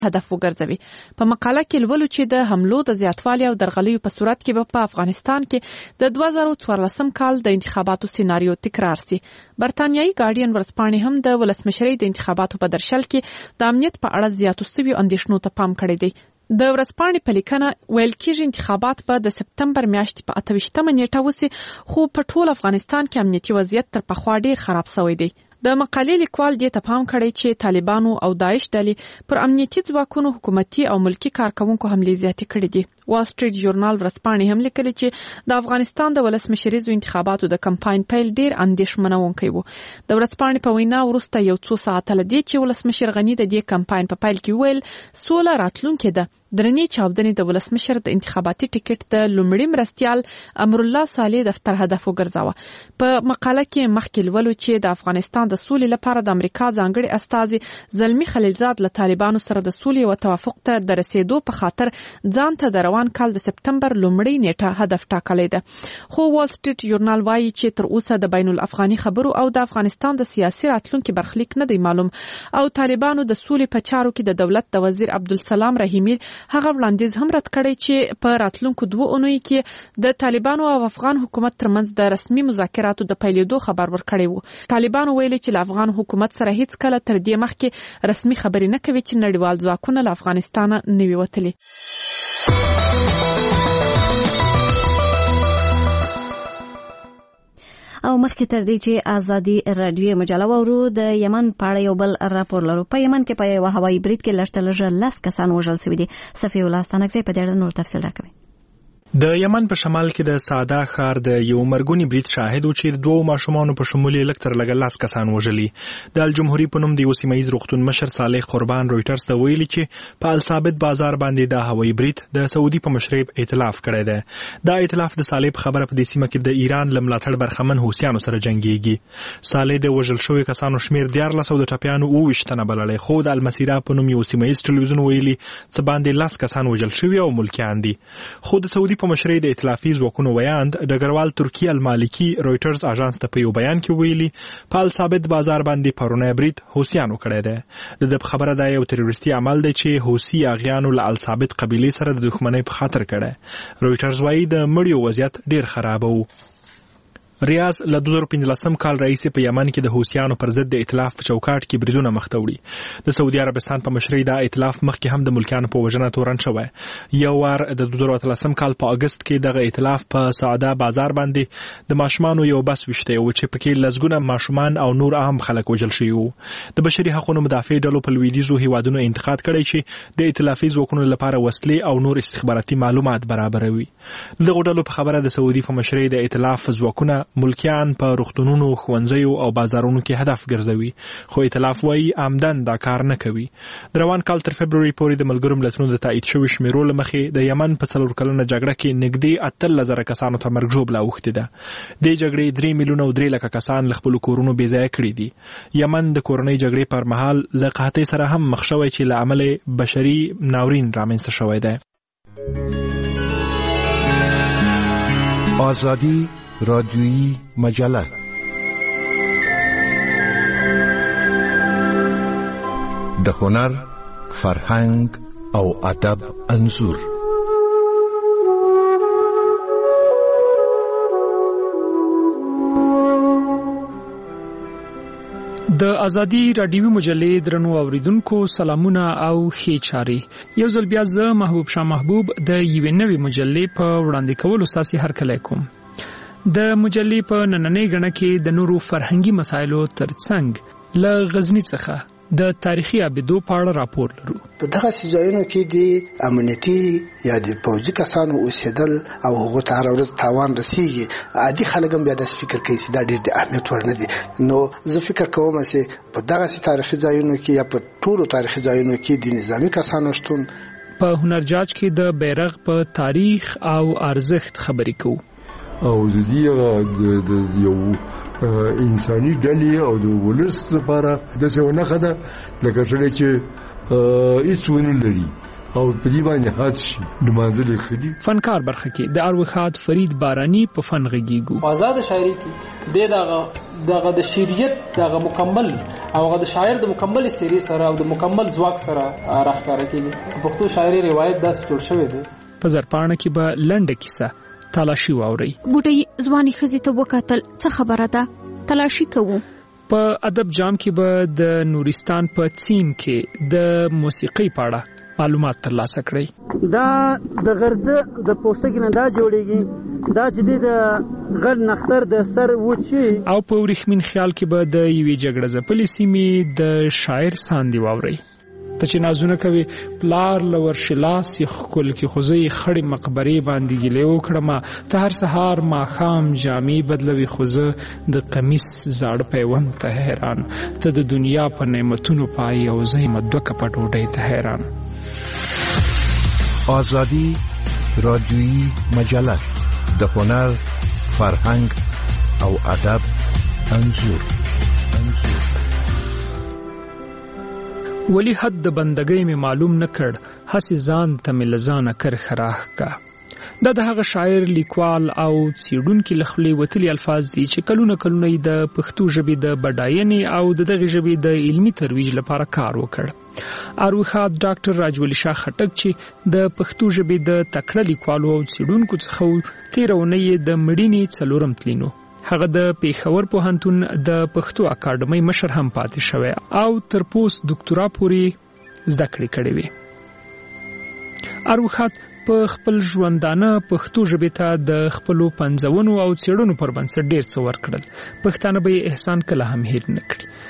هدف وګرځوي. په مقاله کې لولو چې د حملو د زیاتوالي او درغلیو په صورت کې په افغانستان کې د 2014 کال د انتخاباتو سیناریو تکرار سي. برتانیایی ګارډین ورځپاڼې هم د ولسمشرۍ د انتخاباتو په درشل کې د امنیت په اړه زیاتو سوي اندېښنو ته پام کړی دی. د ورځپاڼې په لیکنه ویل کېږي انتخابات په د سپتمبر میاشتې په 28مه نیټه وسي، خو په ټول افغانستان کې امنیتي وضعیت تر پخوا ډیر خراب شوی دی. د مقالې لیکوال دې ته پام کړی چې طالبانو او داعش ډلې پر امنیتي ځواکونو حکومتي او ملکی کارکونکو حملې زیاتې کړې دي. وال سټریټ ژورنال ورځپاڼې هم لیکلي چې د افغانستان د ولسمشریزو انتخاباتو د کمپاین پیل ډیر اندېښمنونکی و. د ورځپاڼې په وینا وروسته یو څو ساعته لدی چې ولسمشر غنی د دې کمپاین په پیل کې ویل سوله راتلونکې ده. درنې چاودنې د ولسمشر د انتخاباتي ټیکټ د لومړي مرستيال امر الله صالح دفتر هدف وګرځاوه. په مقاله کې مخکې لولو چې د افغانستان د سولې لپاره د امریکا ځانګړي استازي زلمی خلیلزاد له طالبانو سره د سولې او توافق ته د رسیدو په خاطر ځان ته د روان کال د سپتمبر لومړۍ نیټه هدف ټاکلی ده. خو وال سټریټ ژورنال وایي چې تر اوسه د بین الافغاني خبرو او د افغانستان د سیاسي راتلونکي برخلیک نه دی معلوم او طالبانو د سولې په چارو کې د دولت د وزیر عبدالسلام رحیمی هغه وړاندیز هم رد کړی چې په راتلونکو 2 اونیو کې د طالبانو او افغان حکومت ترمنځ د رسمي مذاکراتو د پیلېدو خبر ورکړی وو. طالبانو ویلي چې له افغان حکومت سره هیڅ کله تر دې مخکې رسمي خبرې نه کوي چې نړیوال ځواکونه له افغانستان نه وي وتلي. او مخکې تر دې چې ازادي رادیو مجله وورو د یمن په اړه یو بل راپور لرو. په یمن کې په یو هوایي برید کې لږ 10 کسان وژل شوي دي. صفي الله ستانکزی په دې اړه نور تفصیل راکوي. د یمن په شمال کې د ساده ښار د یو مرګونی برید شاهد و چې 2 ماشومان په شمول یې لکتر لګ 10 کسان وژلي. د الجمهوریت په نوم د یو سیمایي روغتون مشر صالح قربان رويټرز ته ویلي چې په الثابت بازار باندې د هوایي برید د سعودي په مشرب ائتلاف کړی دی. دا ائتلاف د صالح خبره په دې سیمه کې د ایران لملاتړ برخمن حوثیانو سره جنگيږي. صالح د وژل شوی کسانو شمیر 14 د ټپیانو 22 بللې، خو د المسیرا په نوم یو سیمایي ټلویزیون ویلي چې باندې 10 کسان وژل شوی او ملکیان دي. خو د سعودي په مشرۍ د ائتلافي ځواکونو ویاند ډګروال ترکی المالکی رويټرز اژانس ته په یو بیان کې ویلي په الثابت بازار باندې پرونه برید حوثیانو کړی دی. د خبره دا یو تروریستي عمل دی چې حوثي اغیانو له الثابت قبيله سره د دښمنۍ په خاطر کړی. رويټرز وایي د مړیو وضعیت ډیر خراب وو. ریاض له 2015 کال راهیسې په یمن کې د حوثیانو پر ضد د ائتلاف په چوکاټ کې بریدونه مخته وړي. د سعودي عربستان په مشرۍ دا ائتلاف مخکې هم د ملکیانو په وژنه تورن شوی. یو وار د 2013 کال په اگست کې دغه ائتلاف په سعاده بازار باندې د ماشومانو یو بس وشته او چې پکې لزګونه ماشومان او نور عام خلک وژل شوي وو. د بشري حقوقو مدافع ډلو په لویدیځو هیوادونو انتقاد کړی چې د ائتلافي ځواکونو لپاره وسلې او نور استخباراتي معلومات برابروي. دغه ډلو په خبره د سعودي په مشرۍ د ائتلاف ځواکونه ملکیان په روغتونونو، ښوونځیو او بازارونو کې هدف ګرځوي، خو ائتلاف وايي عمدن دا کار نه کوي. د روان کال تر فبروري پورې د ملګرو ملتونو د تایید شوي شمیرو له مخې د یمن په 4 کلنه جګړه کې نږدې 18,000 کسانو ته مرګ ژوبله اوښتې ده. د جګړې 3 میلیونه او 3 لکه کسان له خپلو کورونو بې ځایه کړي دي. یمن د کورنۍ جګړې پر مهال له قحطۍ سره هم مخ شوی چې له امله بشري ناورین رامنځته شوی دی. آزادی رادیویی مجله د هنر، فرهنګ او ادب انځور. د ازادي رادیوي مجلې درنو اوریدونکو سلامونه او ښې چارې. یو ځل بیا زه محبوب شاه محبوب د یوې نوې مجلې په وړاندې کولو ستاسو هرکلی کوم. د مجلې په نننۍ غڼه کې د نورو فرهنګي مسایلو ترڅنګ له غزنی څخه د تاریخي ابدو په اړه راپور لرو. په دغه ځایونو کې د امنیتي یا د پوځي کسانو اوسېدل او هغه ته هر ورځ تاوان رسیږي. عادي خلک هم بیا داسې فکر کوي چې دا ډېر د اهمیت وړ نه دي. نو زه فکر کوم چې په دغه تاریخي ځایونو کې یا په ټولو تاریخي ځایونو کې د نظامی کسانو شتون. په هنرجاج کې د بیرغ په تاریخ او ارزښت خبرې کوو او د دې د یو انساني ډلې او د ولس لپاره د څه ونه خده لکه څنګه چې هیڅ ونه لري او په دې باندې حد شي د منځلي خدي. فنکار برخه کې د اروخات فرید بارانی په فن غږیږي. آزاد شاعري کې دغه د شعریت دغه مکمل او د شاعر د مکمل سری سره او د مکمل ځواک سره راښکاره کیږي. پښتو شاعري روایت داس جوړ شوی دی. په زرپاڼه کې به لنډه کیسه تلاشي واوري. بوټي ځواني خزي ته وکتل څه خبره ده تلاشي کوو. په ادب جام کې به د نورستان په چین کې د موسیقي په اړه معلومات ترلاسه کړئ. دا د غرزه د پوستکي نه دا جوړیږي دا چې د غل نختر د سر وچی. او په ورېښمین خیال کې به د یوې جګړه ځپلې سیمې د شاعر ساندې واورئ. ته چې نازونه کوي پلار لور شلاس خپل کې خوځي خړې مقبرې باندې ګلې وکړم ته هر سهار ماښام جامې بدلوي خوځه د قمیص زاړه پیوند ته حیران ته د دنیا په نعمتونو پای او زې مدوه کپه ډوډۍ ته حیران. آزادی رادیویی مجله د هنر فرهنګ او ادب انځور. ولی حد د بندګۍ می معلوم نکړ هسې ځان ته مې لزانه کر خراخ کا. دا د هغه شاعر لیکوال او څېړونکي له خولې وتلي الفاظ دي چې کلونه د پښتو ژبې د بډاینې او د دغې ژبې د علمي ترویج لپاره کار وکړ. اروخات ډاکټر راجولی شاه خټک چې د پښتو ژبې د تکړه لیکوالو او څېړونکو څخه تېره اونۍ د مړینې 4 تلینو. هغه د پیښور پوهنتون د پښتو اکاډمۍ مشر هم پاتې شوی او تر پوسټ ډاکټرا پورې زده کړې کړې وې. اروخات په خپل ژوندانه پښتو ژبې ته د خپلو پنځونو او څېړنو پر بنسټ ډېر څه ورکړل. پښتانه به احسان کله هم هېر نه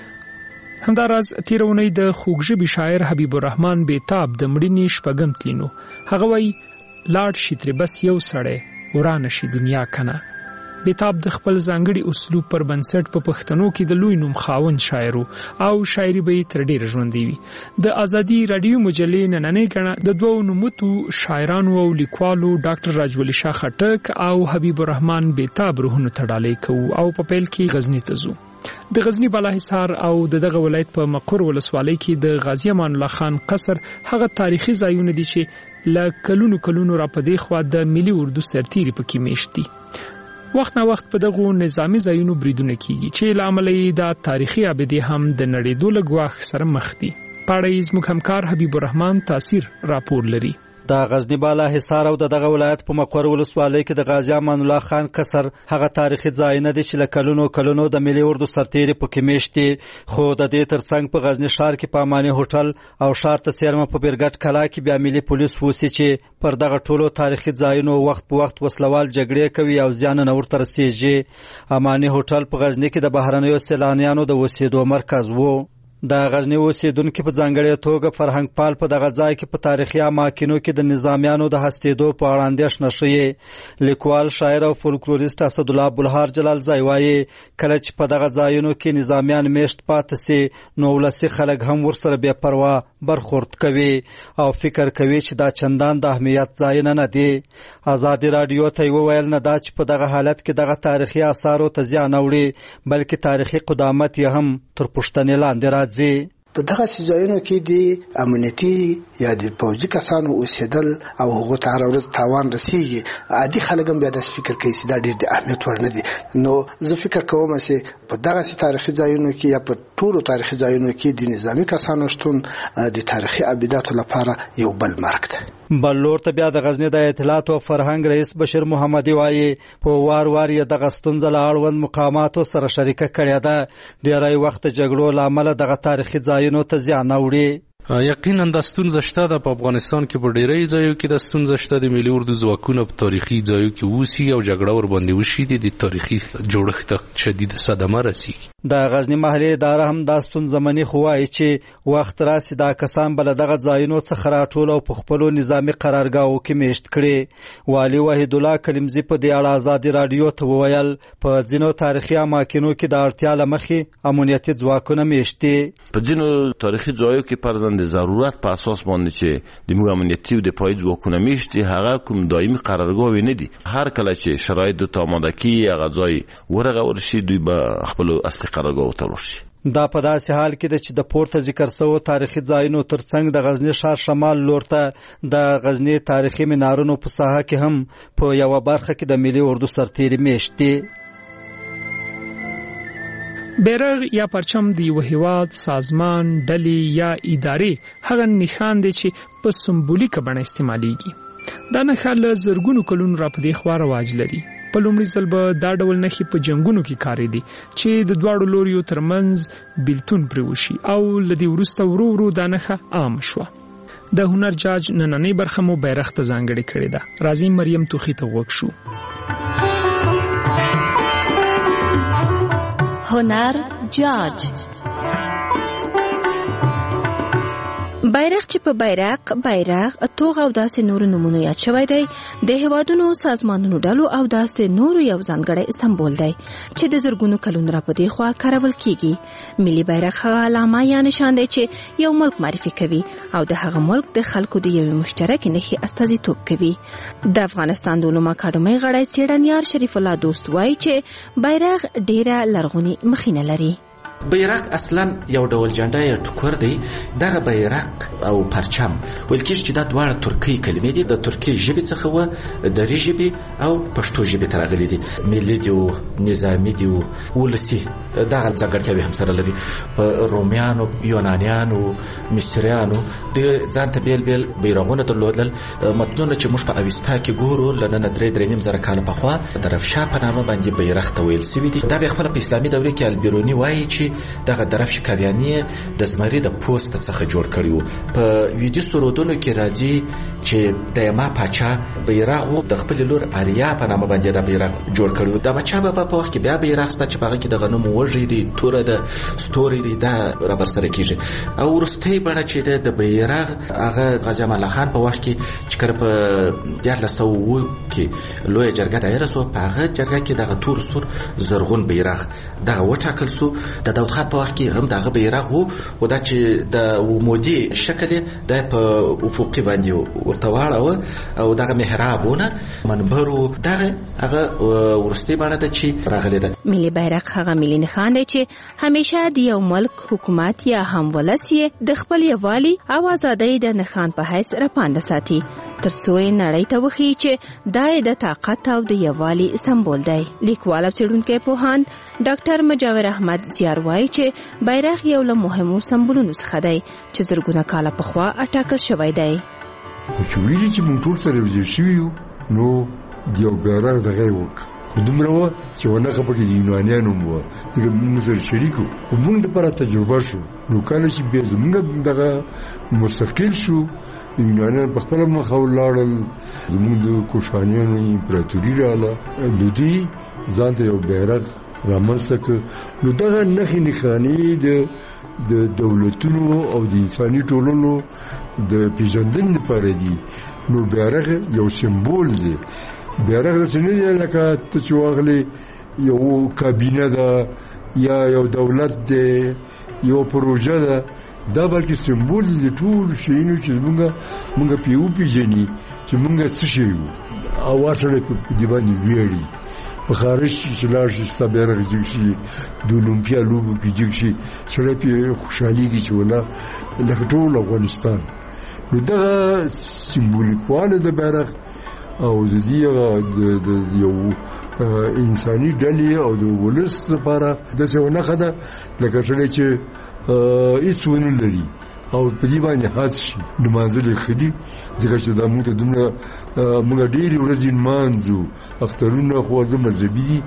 کړي. همداراز تېره اونۍ د خوږژبي شاعر حبیب الرحمن بیتاب د مړینې 4 تلینو. هغه وایي لاړ شي ترې بس یو سړی ورانه شي دنیا کنه. بیتاب د خپل ځانګړي اسلوب پر بنسټ په پښتنو کې د لوی نوم خاوند شاعر او شاعري به تر ډیره ژوندۍ وي. د آزادي رادیو مجلې نننۍ ګڼه د دوو نوموتو شاعرانو او لیکوالو ډاکټر راجولی شاه خټک او حبیب الرحمن بیتاب روحونو ته ډالۍ کوو او په پیل کې غزنی ته ځو. د غزنی بالاحصار او دغه ولایت په مقر ولسوالۍ کې د غازی امان الله خان قصر هغه تاریخي ځایونه دي چې ل کلونو را پدې خوا د ملي اردو سرتیري پکې میشت دي. وخت نه وخت په دغه نظامی ځایونو بریدونه کیږي چې لامل یې د تاریخي ابدي هم د نړیدو لګواخ سره مخ دي. پاړې زموږ همکار حبیب الرحمن تاثیر راپور لري. د غزنی بالاحصار او دغه ولایت په مقر ولسوالۍ کې د غازی امان الله خان قصر هغه تاریخي ځای نه دي چې له کلونو د ملي اردو سرتیري پکې میشتي. خو د دې ترڅنګ په غزنی ښار کې په اماني هوټل او ښار ته څیرمه په بیرګټ کلا کې بیا ملي پولیس وسی چې پر دغه ټولو تاریخي ځایونو وخت په وخت وسلوال جګړې کوي او زیان نه ورته رسیږي. اماني هوټل په غزنی کې د بهرنیو سیلانیانو د اوسېدو مرکز وو. د غزنی اوسیدونکو په ځانګړې توګه فرهنګ پال په دغه ځای کې په تاریخي اماکنو کې د نظامیانو د هستېدو په اړه اندېښنه شوې. لیکوال شاعر او فولکلوریست اسدالله بلهار جلال ځای وایي کله چې په دغه ځایونو کې نظامیان میشت پاتې سي نو ولسي خلک هم ورسره بې پروا برخورد کوي او فکر کوي چې دا چندان د اهمیت ځایونه نه دي. آزادي رادیو ته وویل نه دا چې په دغه حالت کې دغه تاریخي آثارو ته زیان اوري بلکې تاریخي قدامت یې هم تر پوښتنې لاندې راځي. په دغه ځایونو کې د امنیتي یا د پوځي کسانو اوسېدل او هغه ته هر ورځ تاوان رسیږي. عادي خلک هم بیا د فکر کوي چې دا ډېر د اهمیت وړ نه دي. نو زه فکر کوم چې په دغه تاریخي ځایونو کې یا په ټولو تاریخي ځایونو کې د نظامی کسانو شتون د تاریخي ابداتو لپاره یو بل مرګ دی. بل لور ته بیا د غزنی د اطلاعات او فرهنګ رئیس بشیر محمدي وایي په وار یې دغه ستونزه له اړوند مقاماتو سره شریکه کړې ده. ډېری وخت جګړو له امله دغه تاریخي ځایونو ته زیان اوړي. یقینا د ستونزه شته د افغانستان کې په ډیری ځایو کې د ستونزه شته د ملي اردو ځواکونو په تاریخي ځایو کې وسی او جګړه ور باندې وشي د تاریخي جوړښت شدید صدمه رسیږي. د غزنی محلي اداره هم د ستونزه منی خوای چې وخت راسي دا کسان بل دغه ځایونو څخه راټول او په خپل نظامی قرارګاو کې میشت کړي. والي وحید الله کلمزی په دې اړه آزادي رادیو ته وویل په ځینو تاریخي اماکنو کې د اړتیا لمخې امنیتي ځواکونه میشتي. په ځینو تاریخي ځایو کې پرځ د ضرورت په اساس باندې چې د موږ امنیتي او د پای ځواکونه میشتي هغه کوم دایمي قرارګاه نه دي. هر کله چې شرایط د آماده کی هغه ځای ورغه ورشي دوی به خپل اصلي قرارګاه ته ورشي. دا په داسې حال کې چې د پورته ذکر شوو تاریخي ځایونو ترڅنګ د غزنی ښار شمال لور ته د غزنی تاریخي منارونو په ساحه کې هم په یو برخه کې د ملي اردو سرتیري میشت دي. بیرغ یا پرچم د یو هیواد سازمان ډلې یا ادارې هغه نښان دی چې په سمبولیکه بڼه استعمالېږي. دا نښه له زرګونو کلونو راپدې خوا رواج لري. په لومړي ځل به دا ډول نښې په جنګونو کې کارېدې چې د دواړو لوریو ترمنځ بیلتون پرې وشي او له دې وروسته ورو ورو دا نښه عامه شوه. د هنر جاج نننۍ برخه مو بیرغ ته ځانګړې کړې ده. راځئ مریم توخي ته غوږ شو. هنر جاج. بیرغ چې په بیرغ توغ او داسې نور نمونه یاد شوی دی د هیوادونو سازمانونو ډلو او داسې نور یو ځانګړی سمبول دی چې د زرګونو کلونو راپدې خوا کارول کیږي. ملي بیرغ هغه علامه یا نشان دی چې یو ملک معرفي کوي او د هغه ملک د خلکو د یوې مشترکې نښې استازیتوب کوي. د افغانستان د علومو اکاډمۍ غړی څېړنیار شریف الله دوست وایي چې بیرغ ډیره لرغونې مخینه لري. بیرغ اصلا یو ډول جنډه یا ټوکر دی. دغه بیرغ او پرچم ویل کېږي چې دا دواړه ترکي کلمې دي. د ترکي ژبې څخه و دري ژبې او پښتو ژبې ته راغلي دي. ملي دي او نظامي دي او ولسي دغه ځانګړتیاوې هم سره لري. په رومیانو، یونانیانو، مصریانو د ځان ته بیل بیل بیرغونه درلودل. متنونه چې موږ په اوستا کې ګورو له نن 3.5 زره کاله پخوا د رفشا په نامه باندې بیرغ ته ویل سوي دي. دا به خپل په اسلامي دوره کې البیرونی وایي چې دغه درفش کاویانی د زمری د پوست څخه جوړ کړیو. په ویدي سرودونو کې راځي چې د یما پاچا بیرغ د خپل لور آریا په نامه باندې د بیرغ جوړ کړیو. د بچا په وخت کې بیا بیرغ ست چې په کې د غنمو وږي دي توره د ستوري دي دا را برسره کیږي. او ورستۍ بڼه چې د بیرغ هغه غازی امان الله خان په وخت کې چې کړ په 1900 کې لوی جرګه دایره سو په هغه جرګه کې دغه تور سور زرغون بیرغ دغه وټاکل سو. د داود خان په وخت کې هم دغه بیرغ وو او دا چې د مودي شکل د په افقي باندې ورته واړه او دغه محرابونه منبرو دغه هغه ورستي باندې د چی راغلي ده. ملي بیرغ هغه ملي نښان دی چې همیشه د یو ملک حکومت یا هم ولسی د خپل یوالي او ازادۍ د نښان په حیث راپاند ساتي ترڅو نړۍ ته وښیي چې دا د طاقت او د یوالي سمبول دی. لیکوال او څېړونکی پوهاند ډاکټر مجاور احمد زیار وایي چې بیرغ یو له مهمو سمبولونو څخه دی چې زرګونه کاله پخوا اټاکل شوی دی. چې ویلي چې موږ ټول سره یوځای شوي یو نو د یو بیرغ دغه یې وکړ خو دومره وه چې ونښه پکې د یونانیانو هم وه ځکه موږ سره شریک وو خو موږ دپاره تجربه شو. نو کله چې بیا زموږ دغه مستقل شو یونانیان په خپله مخه ولاړل زموږ د کوشانیانو امپراتوري راغله نو دوی ځان ته یو بیرغ رامنځته کړ. نو دغه نښې نښانې د دولتونو او د انساني ټولنو د پیژندنې لپاره دي. نو بیرغ یو سمبول دی. بیرغ داسې نه دی لکه ته چې واخلې یو کابینه ده یا یو دولت دی یو پروژه ده دا بلکې سمبول دی د ټولو شیانو چې موږ پرې وپېژني چې موږ څه شی یو او هر سړی په دې باندې ویاړي. په خارج چې لاړ شي ستا بیرغ جګ شي د اولمپیا لوبو کې جګ شي سړی پرې خوشحالېږي چې ولا لکه ټول افغانستان. نو دغه سمبولیکواله د بیرغ او د دې د یو انساني ډلې او د ولس لپاره داسې یوه نښه ده لکه سړی چې هېڅ ونه لري او په دې باندې حد شي نمانځل یې ښه دي ځکه چې دا موږ ته دومره موږ ډېرې ورځې نمانځو اخترونه خو زه مذهبي دي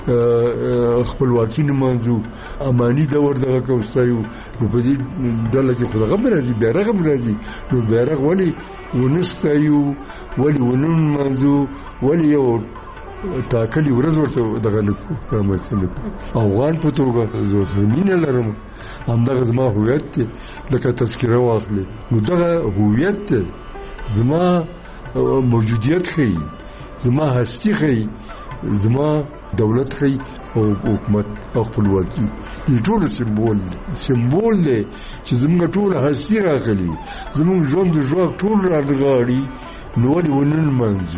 خپلواکي نمانځو اماني دور دغه کوو ستایو نو په دې ډله کې خو دغه هم راځي بیرغ هم راځي. نو بیرغ ولې ونه ستایو ولې ونه نمانځو ولې یو ټاکلې ورځ ورته دغه رامنځته نه کړو. افغان په توګه زه ورسره مینه لرم همدغه زما هویت دی لکه تذکره واخلې نو دغه هویت دی زما موجودیت ښیي زما هستي ښیي زما دولت ښیي او حکومت او خپلواکي دې ټولو سمبول دی چې زموږ ټوله هستي راغلي زموږ ژوند د ژواک ټول رانغاړي نو ولې ونه نمانځو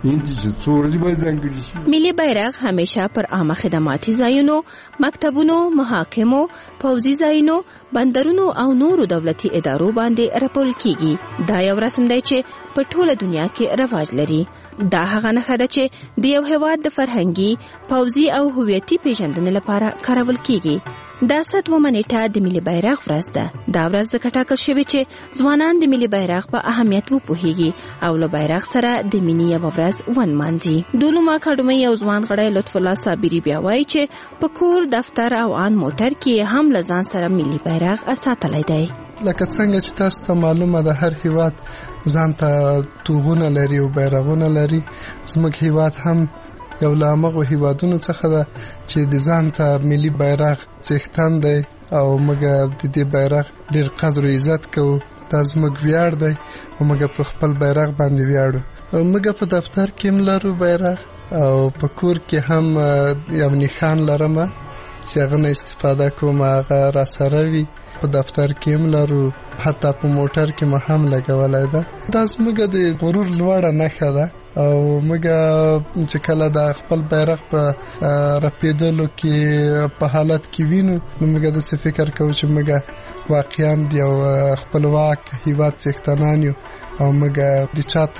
ملي بیرغ همیشه پر عامه خدماتي ځایونو، مکتبونو، محاکمو، پوځي ځایونو، بندرونو او نورو دولتي ادارو باندې راپورل کیږي. دا یو رسم دی چې په ټوله دنیا کې رواج لري. دا هغه نښه ده چې د یو هېواد د فرهنګي، پوځي او هویتي پیژندنې لپاره کارول کیږي. دا 7 نیټه د ملي بیرغ ورځ ده. دا ورځ ځکه ټاکل شوې چې ځوانان د ملي بیرغ په اهمیت وپوهیږي او له بیرغ سره د مینې یوه ورځ ونمانځي. ډولوم اکاډمۍ یو ځوان غړی لطف الله صابري بیا وایي چې په کور، دفتر او آن موټر کې هم له ځان سره ملي بیرغ ساتلی دی. لکه څنګه چې تاسو ته معلومه ده هر هیواد ځان ته توغونه لري او بیرغونه لري. زموږ هیواد هم یو له هغو هیوادونو څخه ده چې د ځان ته ملي بیرغ څښتن دی او موږ د دې بیرغ ډېر قدر او عزت کوو. دا زموږ ویاړ دی او موږ په خپل بیرغ باندې ویاړو. موږ په دفتر کې هم لرو بیرغ او په کور کې هم یو نښان لرم چې هغه نه استفاده کوم، هغه را سره وي. په دفتر کې هم لرو، حتی په موټر کې ما هم لګولی ده. دا زموږ د غرور لوړه نښه ده او موږ چې کله د خپل بیرغ په رپېدلو کې په حالت کې وینو نو موږ داسې فکر کوو چې موږ واقعا د یو خپلواک هیواد څښتنان یو او موږ د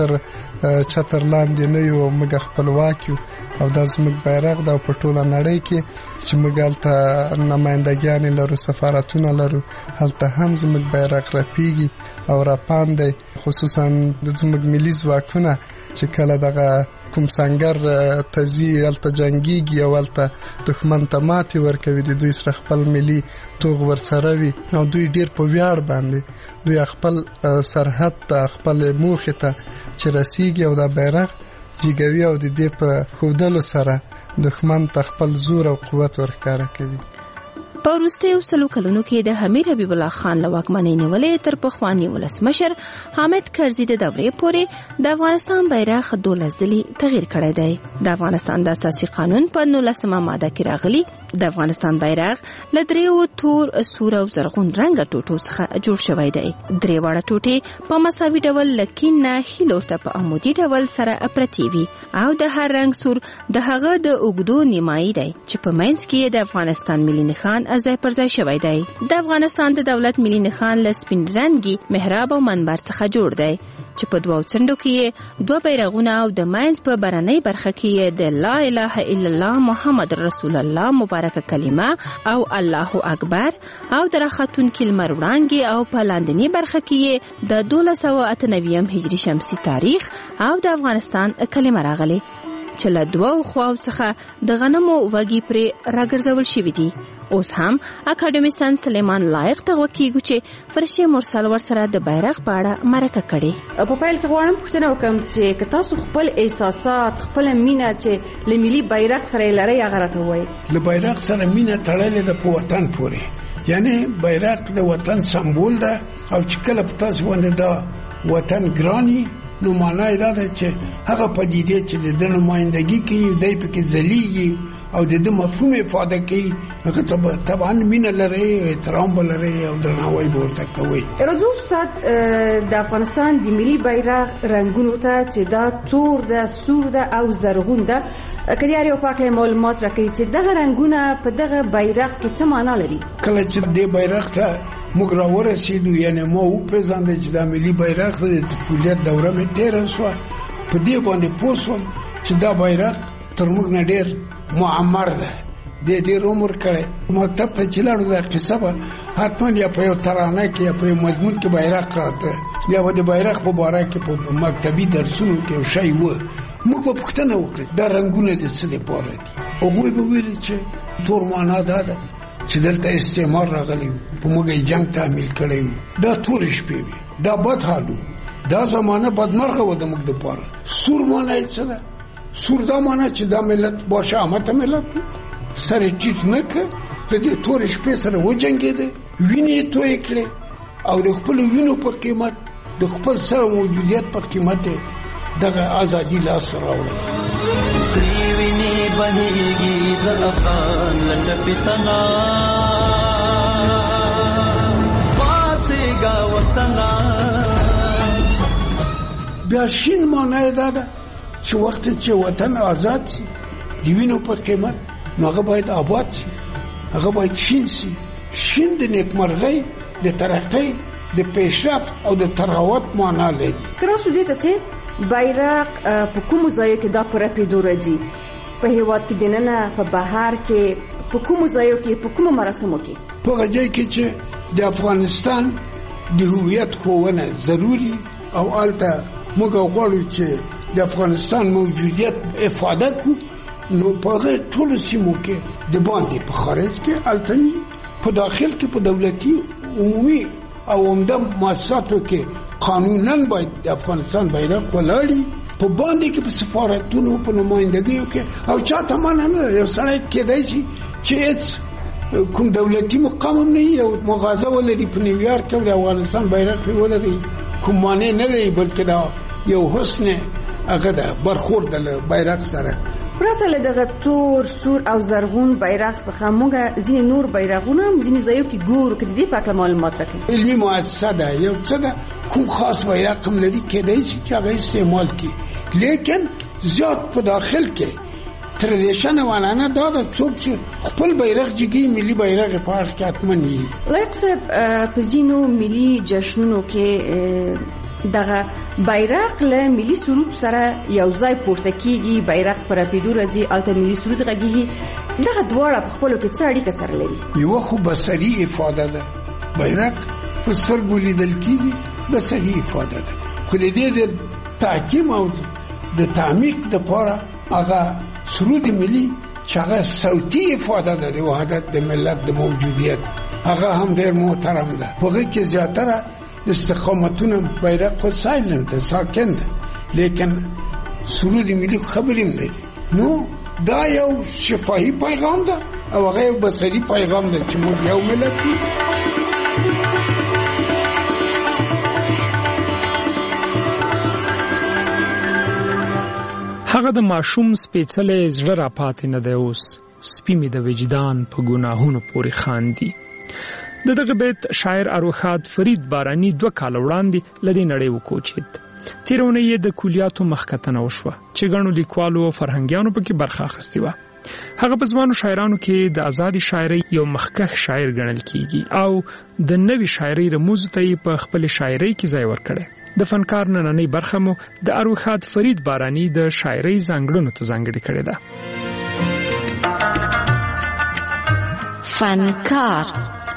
چتر لاندې نه یو، موږ خپلواک یو او دا زموږ بیرغ ده. په ټوله نړۍ کې چې موږ هلته نمایندګیانې لرو، سفارتونه لرو، هلته هم زموږ بیرغ رپېږي او رپان دی. خصوصا زموږ ملي ځواکونه چې کله دغه کوم سنگر ته ځي هلته جنګېږي او هلته دښمن ته ماتې ورکوي، د دوی سره خپل ملي توغ ورسره وي او دوی ډېر په ویاړ باندې دوی خپل سرحد ته، خپل موخې ته چې رسیږي او دا بیرغ زیږوي او د دې په ښودلو سره دښمن ته خپل زور او قوت ورښکاره کوي. په وروستیو 100 کلونو کې د امیر حبیب الله خان له واکمنۍ نیولې تر پخواني ولسمشر حامد کرزي د دورې پورې د افغانستان بیرغ 12 ځلې تغییر کړی دی. د افغانستان د اساسي قانون په 19مه ماده کې راغلي د افغانستان بیرغ له 3 تور، سور او زرغون رنګه ټوټو څخه جوړ شوی دی. 3 واړه ټوټې په مساوي ډول لکین نه هیلور ته په عمودي ډول سره پرتې وي او د هر رنګ سور د هغه د اوږدو نیمایي دی چې په منځ کې د افغانستان ملي نښان ځای پر ځای شوی دی. د افغانستان د دولت ملي نښان له سپین رنګي محراب او منبر څخه جوړ دی چې په 2 څنډو کې 2 بیرغونه او د منځ په برنۍ برخه کې د لا اله الا الله محمد رسول الله مبارکه کلمه او الله اکبر او د راختونکي لمر وړانګې او په لاندنۍ برخه کې د 1298 هجري شمسي تاریخ او د افغانستان کلمه راغلي چې له 2 خواو څخه د غنمو وږي پرې راګرځول شوي دي. اوس هم اکاډمیسن سلیمان لایق ته وکیږي چې فرشي مرسل ورسره د بیرغ په اړه مرکه کړي. په پیل کې غواړم پوښتنه وکړم چې که تاسو خپل احساسات، خپل مینه چې له ملي بیرغ سره لري هغه راته وایي. له بیرغ سره مینه تړلې ده په وطن پورې، یعنی بیرغ د وطن سمبول ده او چې کله په تاسو باندې دا وطن ګرانی نو معنی دا ده چې هغه پدیدې چې د نمائندګي کوي دای په کې ځلیږي او د دې مفهوم ifade کوي، هغه طبعا مینه لري، احترام لري او درناوی ورته کوي. راځو استاد د افغانستان د ملي بیرغ رنگونو ته چې دا تور ده، سور ده او زرغون ده، کله یو پاکه معلومات راکړي چې دغه رنگونه په دغه بیرغ کې څه معنی لري؟ کله چې د بیرغ ته موږ راورسېدو، یعنی ما وپېژندل چې دا ملي بیرغ د طفولیت دوره مې تېره شوه، په دې باندې پوه شوم چې دا بیرغ تر موږ نه ډېر معمر ده، ډېر عمر کړی. مکتب ته چې لاړو دا قصه به حتما یا په یو ترانه کې یا په یو مضمون کې بیرغ راته یا به د بیرغ په باره کې په مکتبي درسونو کې یو شی و. موږ به پوښتنه وکړو دا رنګونه د څه دپاره دي؟ هغوی به ویل چې تور معنا دا ده چې دلته استعمار راغلی و، په موږ یې جنګ تعمیل کړی و، دا تورې شپې وې، دا بد حال و، دا زمانه بدمرغه وه د موږ دپاره. سور معنا یې څه ده؟ سور دا معنا چې دا ملت باشامته ملت و، سر یې ټیټ نه کړ، له دې تورې شپې سره وجنګېده، وینې یې تویې کړې او د خپلو وینو په قیمت، د خپل سره موجودیت په قیمت یې دغه ازادي لاس راوړه. سری ویني بهيږي د افغان لټه پتنا پاتېږه وطنا. بیا شین معنی دا ده چې وخت چې وطن آزاد شي د وینو په قیمت نو هغه باید آباد شي، هغه باید شین شي. شین د نیکمرغۍ، د ترقۍ، د پیشرفت او د تراوت معنا لري. کراسو دې ته چې بیرغ په کومو ځایو کې دا په رپېدو راځي، په هیواد کې دننه، په بهر کې، په کومو ځایو کې، په کومو مراسمو کې؟ په هغه ځای کې چې د افغانستان د هویت ښوونه ضروري او هلته موږ غواړو چې د افغانستان موجودیت افاده کړو، نو په هغه ټولو سیمو کې د باندې په خارج کې هلته په داخل کې په دولتي عمومي او عمده مؤسساتو کې قانونا باید د افغانستان بیرغ ولاړ په باندې کې په سفارتونو په نمائندګیو کې او چاته معنا نه لري. یو سړی کېدای شي چې هېڅ کوم دولتي مقام هم نه وي او مغازه ولري په نیویارک کې د افغانستان بیرغ پرې ولري، کوم معنی نه لري، بلکې دا یو حسن هغه ده برخورد له بیرغ سره. پرته له دغه تور، سور او زرغون بیرغ څخه موږ ځینې نور بیرغونه هم ځینې ځایو کې ګورو. که د دې په هکله معلومات راکړئ. علمي مؤسسه ده، یو څه ده، کوم خاص بیرغ هم لري، کېدای شي چې هغه استعمال کړي، لیکن زیات په داخل کې تردیشن او عنعنه دا ده څوک چې خپل بیرغ جګي ملي بیرغ په اړه کې حتمن وي. لایق صاحب، په ځینو ملي جشنونو کې دغه بیرغ له ملي سرود سره یو ځای پورته کیږي، بیرغ پر رپېدو راځي، هلته ملي سرود غږیږي. دغه دواړه په خپلو کې څه اړیکه سره لري؟ یوه خو بصري افاده ده، بیرغ په سترګو لیدل کیږي، بصري افاده ده، خو د دې د تحکیم او د تعمیق دپاره هغه سرود ملي چې هغه صوتي افاده ده د وحدت د ملت د موجودیت، هغه هم ډېر محترم ده. په هغه کې زیاتره استقامتونه بیرغ خو سایلنت ده، ساکن ده، لیکن سرود ملي خبرې هم لري. نو دا یو شفاهي پیغام ده او هغه یو بصري پیغام ده چې موږ یو ملت یو. هغه د ماشوم سپېڅلې زړه را پاتې نه دی، اوس سپی مې د وجدان په ګناهونو پورې خاندي. دغه بیت شاعر اروخاد فرید بارانی 2 کال وړاندې لدې نړۍ وکوچید. تیرونه یې د کلیاتو مخکتنه وشوه چې ګڼو لیکوالو او فرهنګیانو پکې برخه اخیستې وه. هغه په ځوانو شاعرانو کې د آزادې شاعرۍ یو مخکښ شاعر ګڼل کیږي او د نوې شاعرۍ رموزو ته یې په خپل شاعرۍ کې ځای ورکړی. د فنکار نننۍ برخه مو د اروخاد فرید بارانی د شاعرۍ ځانګړنو ته ځانګړې کړې ده. فنکار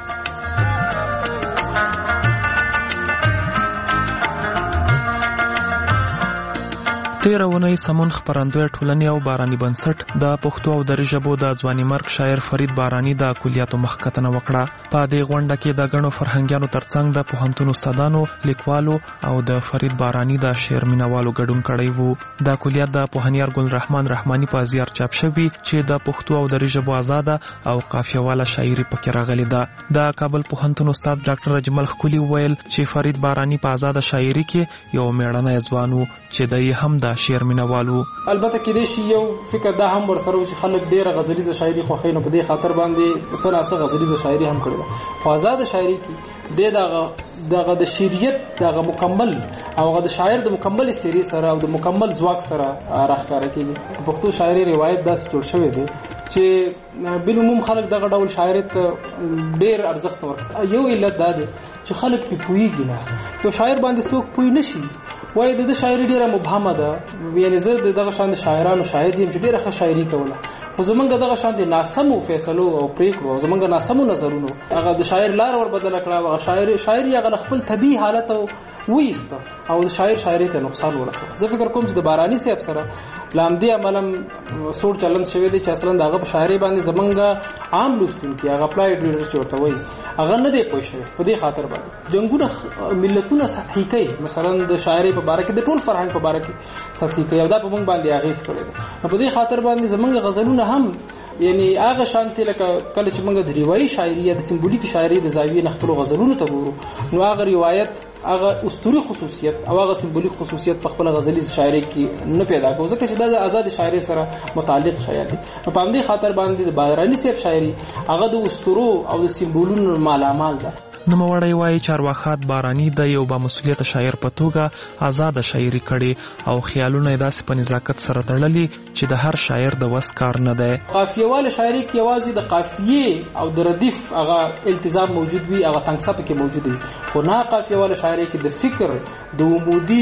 تیرونی سمون خبرندوی ټولنې او بارانی بنسټ د پښتو او دري ژبو د ځواني مرګ شاعر فرید بارانی د کلیاتو مخکتنه وکړه. په دې غونډه کې د غنو فرهنګیانو ترڅنګ د پوهنتون استادانو، لیکوالو او د فرید بارانی د شعر مینوالو ګډون کړی وو. د کلیات د پوهنیار ګل رحمان رحمانی په زیار چاپ شوی چې د پښتو او دري ژبو آزاده او قافیه والا شاعري پکې راغلي ده. د کابل پوهنتون استاد ډاکټر اجمل خولي ویل چې فرید بارانی په آزاده شاعري کې یو میړنی ځوان وو چې د هم د شعر مینوالو. البته کې دې شی یو فکر دا هم ورسره چې خلک ډیره غزلیزه شاعري خوښوي، نو په دې خاطر باندې سره غزلیزه شاعري هم کړې ده. خو آزاد شاعري کې دغه د شعریت دغه مکمل او هغه د شاعر د مکمل سری سره او د مکمل ځواک سره راښکاره کیږي. پښتو شاعري روایت داس جوړ شوی دی چې بالعموم خلک دغه ډول شاعریت ډیر ارزښت ورکوي. یو علت دا دی چې خلک په پوهیږي نه، یو شاعر باندې څوک پوه نشي وایي د شاعري ډیره مبهمه ده. یعنی زه دغه شان شاعرانو شاهد یم چې ډیره ښه شاعري کوله، خو زمونږ دغه شان د ناسمو فیصلو او پریکړو او زمونږ ناسمو نظرونو هغه د شاعر لار ور بدل کړه. هغه شاعري هغه خپل طبيعي حالت وېست او د شاعري ته نقصان ورسوه. زه فکر کوم چې د بارانی صاحب سره لامدی عملم سوړ چلن شوی دی چې اصلا دغه شاعري باندې زمونږ عام لوستونکي هغه اپلایډ ریډر چې ورته وایي هغه نه دی پوه شوی. په دې خاطر باندې جنگونه ملتونه سطحي کوي، مثلا د شاعري په باره کې د ټول فرهنګ په باره کې سطحي کوي او دا په موږ باندې اغیز کړی دی. په دې خاطر باندې زمونږ غزلونه هم یعنی هغه شانتي لکه کله چې موږ د روایي شاعري یا د سمبولیک شاعري د زاویې نه خپل غزلونو ته ګورو، نو هغه روایت هغه اسطوري خصوصیت او هغه سمبولیک خصوصیت په خپل غزلي شاعري کې نه پیدا کوي، ځکه چې دا د آزاد شاعري سره متعلق شاعر دي. په همدې خاطر باندې د بارانی صاحب شاعري هغه د اسطورو او د سمبولونو مالامال ده. نوموړی وایي چارواخات باراني د یو با مسؤلیت شاعر په توګه آزاد شاعري کړي او خیالونه یې داسې په نزاکت سره تړلي چې د هر شاعر د وس کار نه دی. قافیه‌وال شاعري کې یوازې د قافیې او د ردیف هغه التزام موجود وي، هغه تنګ سطح کې موجود وي، خو نه قافیه‌وال شاعري کې د فکر د عمودي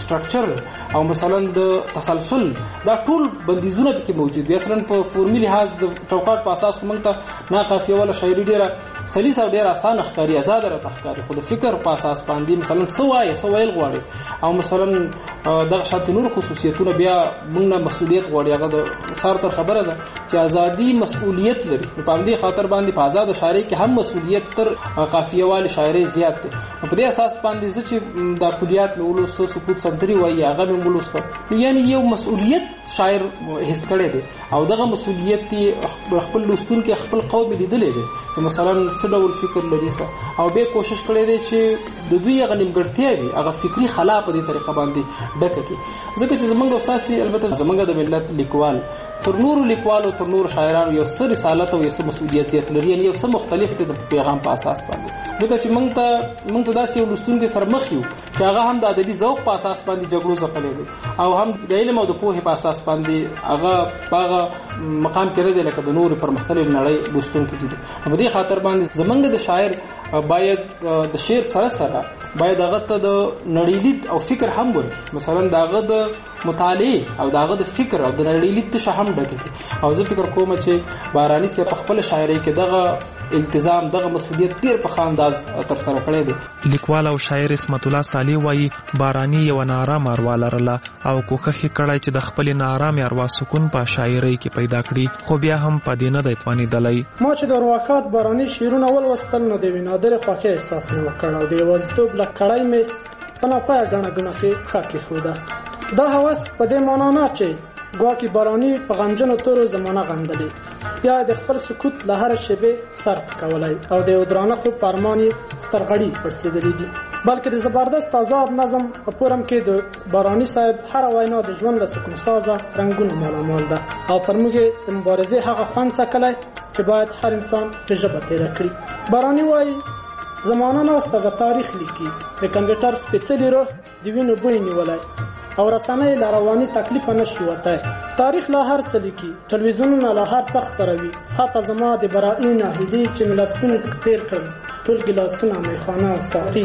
سټرکچر او مثلا د تسلسل دا ټول بندیزونه کې موجود دي. مثلا په فورمي لحاظ د چوکاټ په اساس موږ ته نه قافیه‌وال شاعري ډیره سلیسه او ډیره اسانه ښکاري، آزاد راته ښکاري، خو د فکر په اساس باندې مثلا څه ویل غواړي او مثلا دغه شانت نور خصوصیتونه بیا موږ نه مسؤلیت غواړي. هغه د سر تر خبره ده چې ازادي مسؤلیت لري، په همدې خاطر باندې په آزاد شاعري کې هم مسؤلیت تر قافیه‌وال شاعري زیات دی. په دې اساس باندې چې د کلیات له ولوسو سقوط صدري وایي هغه به ولوسو، یعنی یو مسؤلیت شاعر حس کړی دی او دغه مسؤلیت خپل لوستون کې خپل قوم لیدلې دی چې مثلا څه ډول فکر لري او به کوشش کړی دی چې د دوی هغه نیمګړتیاوې هغه فکری خلا په دې طریقه باندې ډکه کړي. ځکه چې زمونږ استاد البته زمونږ د ملت لیکوال تر نورو لیکوالو تر نورو شاعرانو یو څه رسالت او یو څه مسؤلیت زیات لري، یعنی یو څه مختلف دی د پیغام په اساس باندې. ځکه چې موږ ته داسې یو لوستونکي سره مخ یو چې هغه هم د ادبي ذوق په اساس باندې جګړو ځپلی دی او هم د علم او د پوهې په اساس باندې هغه په هغه مقام کې نه دی لکه د نورو پرمختللې نړۍ لوستونکي دي. په دې خاطر باندې زمونږ د شاعر باید د شعر سره سره باید هغه ته د نړیلید او فکر هم ورکړي، مثلا دغه د مطالعه او دغه د فکر او د نړیلید ته هم ډکه. او زه فکر کوم چې باراني سي په خپل شاعري کې دغه التزام دغه مسؤلیت ډیر په خانداز تر سره کړی دی. لیکوال او شاعر اسمت الله صالح وایي باراني یو نارام اروا لرله او کوښښ کړی چې د خپل نارام اروا سکون په شاعري کې پیدا کړي، خو بیا هم په دې نه دی توانیدلی. ما چې د ارواخات باراني شعرونه ولوستل نو د نادر خوښي احساس مې وکړ او د یوازیتوب له کړای مې په ناپایه ګڼه کې ښه کېښوده. دا هوس په دې معنا نه چې ګواکې باراني په غمجنو تورو زمانه غندلې یا د خپل سکوت له هر شیبې سر کولی او د یو درانه خوب په ارمان یې سترغړي پړسېدلي دي، بلکې د زبردست آزاد نظم په پورم کې د باراني صاحب هر وینا د ژوند له سکون سازه رنګونو مالامال ده او پر موږ د مبارزې هغه خوند څکلی چې باید هر انسان په ژبه تېره کړي. باراني وایي زمانه ناسته د تاریخ لیکي، د کمپیوټر سپېڅلي روح د وینو بوی نیولی او رسنۍ له رواني تکلیفه نشي وتی. تاریخ لا هر څه لیکي، ټلویزیونونه لا هر څه خپروي، حتی زما د برائي ناهیدي چې مې لسګونو تېر کړل ټول ګیلاسونه میخانه او ساقي.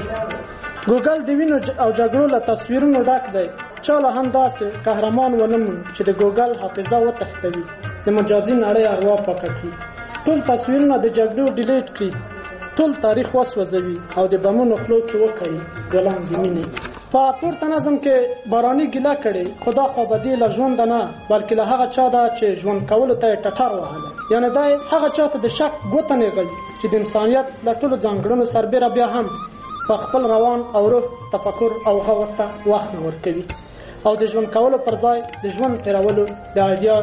ګوګل د وینو او جګړو له تصویرونو ډک دی، چا له هم داسې قهرمان ونه موند چې د ګوګل حافظه وتښتوي، د مجازي نړۍ اروا پاکه کړي، ټول تصویرونه د جګړو ډیلیټ کړي، ټول تاریخ وسوځوي او د بمونو خلو کې وکړي ګلان د مینې. په پورته نظم کې باراني ګیله کړي، خدا خوابدي له ژوند نه بلکې له هغه چا ده چې ژوند کولو ته یې ټټر وهلی، یعنې دا هغه چا ته د شک ګوته نیغوي چې د انسانیت له ټولو ځانګړنو سربیره بیا هم په خپل روان او روح تفکر او هغه ته وخت نه ورکوي او د ژوند کولو پر ځای د ژوند تېرولو د اړتیا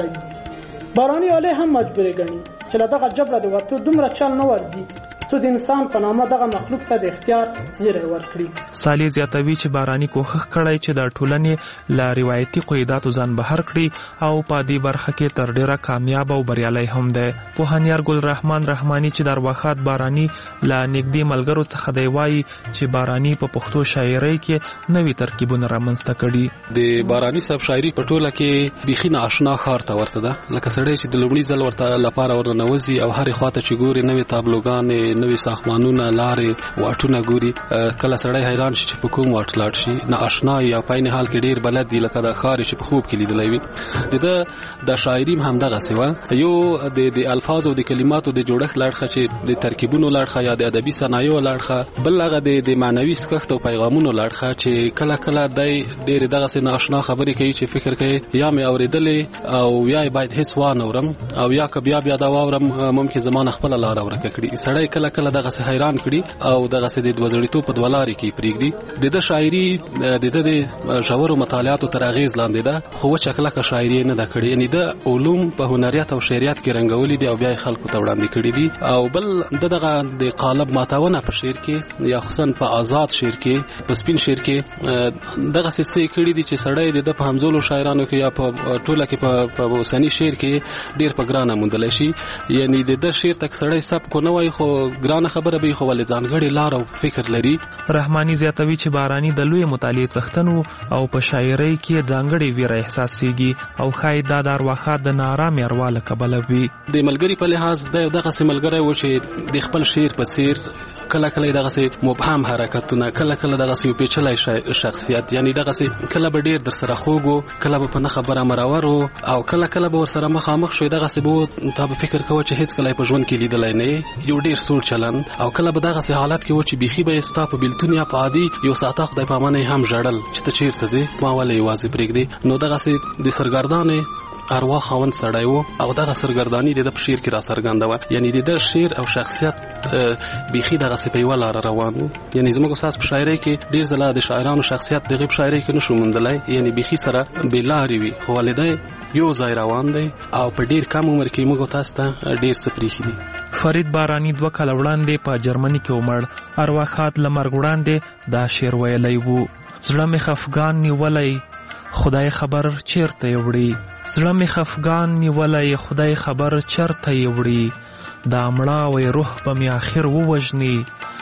پلوي. باراني آلې هم مجبورې ګڼي چې له دغه جبره د وتو دومره چل نه ورځي څو د انسان په نامه دغه مخلوق ته د اختیار زیری ورکړي. صالح زیاتوي چې باراني کوښښ کړی چې د ټولنې له روایتي قیداتو ځان بهر کړي او په دې برخه کې تر ډیره کامیاب او بریالی هم دی. پوهانیار ګل رحمان رحماني چې د ارواخات باراني له نږدې ملګرو څخه دی وایي چې باراني په پښتو شاعرۍ کې نوي ترکیبونه رامنځته کړي. د باراني صاحب شاعري په ټوله کې بیخي نااشنا ښار ته ورته ده، لکه سړی چې د لومړي ځل ورته لپاره ورننوځي او هرې خواته چې ګوري نوې تابلوګانې، نوې ساختمانونه، لارې، واټونه ګوري، کله سړی حیران شي چې په کوم واټ لاړ شي، نااشنا یا په عین حال کې ډیر بلد دی لکه د ښار چې په خوب کې لیدلی وي. د شاعري هم همدغسې وه، یو د الفاظ او د کلماتو د جوړښت لاړخه چې د ترکیبونو لاړخه یا د ادبي صنایعو لاړخه، بل هغه د معنوي سکښت او پیغامونو لاړخه چې کله کله دی ډېرې دغسې نااشنا خبرې کوي چې فکر کوي یا مې اورېدلې او یا باید هېڅ وانه اورم او یا که بیا دا واورم ممکن زمانه خپله لاره ورکه کړي. سړی کله کله دغسې حیران کړي او دغسې د دوه زړیتوب په دوه لارې کې پرېږدي. د ده شاعري د ده د ژورو مطالعاتو تر اغېز لاندې ده، خو وچه کلکه شاعري یې نه ده کړې، یعنې ده علوم په هنریت او شعریت کې رنګولي دي او بیا یې خلکو ته وړاندې کړي دي. او بل دغه د قالب ماتونه په شعر کې یا خصوصا په آزاد شعر کې، په سپین شعر کې دغسې څه یې کړي دي چې سړی د ده په همزولو شاعرانو کې یا په ټوله کې په اوسني شعر کې ډېر په ګرانه موندلی شي. یعنې د ده شعر تک سړی سبک نه وایي، خو ګرانه خبره به خو ول ځانګړي لار او فکر لري. رحماني زیاتوي چې باراني د لوی مطالعه څښتنو او په شاعرۍ کې ځانګړي ویره احساسيږي او خای د دارواخات د نارامي ارواله کبل وي. د ملګری په لحاظ دغه سیملګری و چې د خپل شعر په څیر کله کله دغه مبهم حرکتونه کله کله دغه پیچلای شخصیت یعنی دغه کله به ډیر در سره خوګو کله به په خبره مراورو او کله کله به ور سره مخامخ شوی دغه به تاسو فکر کوئ چې هیڅ کله په ژوند کې لیدلای نه یو ډیر سوړ چلن او کله به دغه حالت کې و چې بيخي به استا په بلتون یا په عادي یو ساعت خدای په امانه هم جړل چې ته چیرته ځې ما ولې واځي پرېږدي. نو دغه د سرګردانې اروا خاوند سړی وو او دغه سرګردانی د شعر کې را څرګنده و یعنی د شعر او شخصیت بيخي دغه په یو لار روان وو. یعنی زموږ اساس په شاعرۍ کې ډیر زله د شاعرانو شخصیت دغه په شاعرۍ کې نشو موندلای یعنی بيخي سره بلاري وي خو ولې یو ځای روان دی او په ډیر کم عمر کې موږ تاسو ته ډیر سپریخي دي. فرید بارانی 2 کال وړاندې په جرمني کې عمر ارواخات لمرګ وړاندې دا شعر ویلی وو. زړه می خفګان نیولای خدای خبر چیرته وړي زړه می خفګان نیولای خدای خبر چرته وړي دا مړاوي روح په می اخر ووجني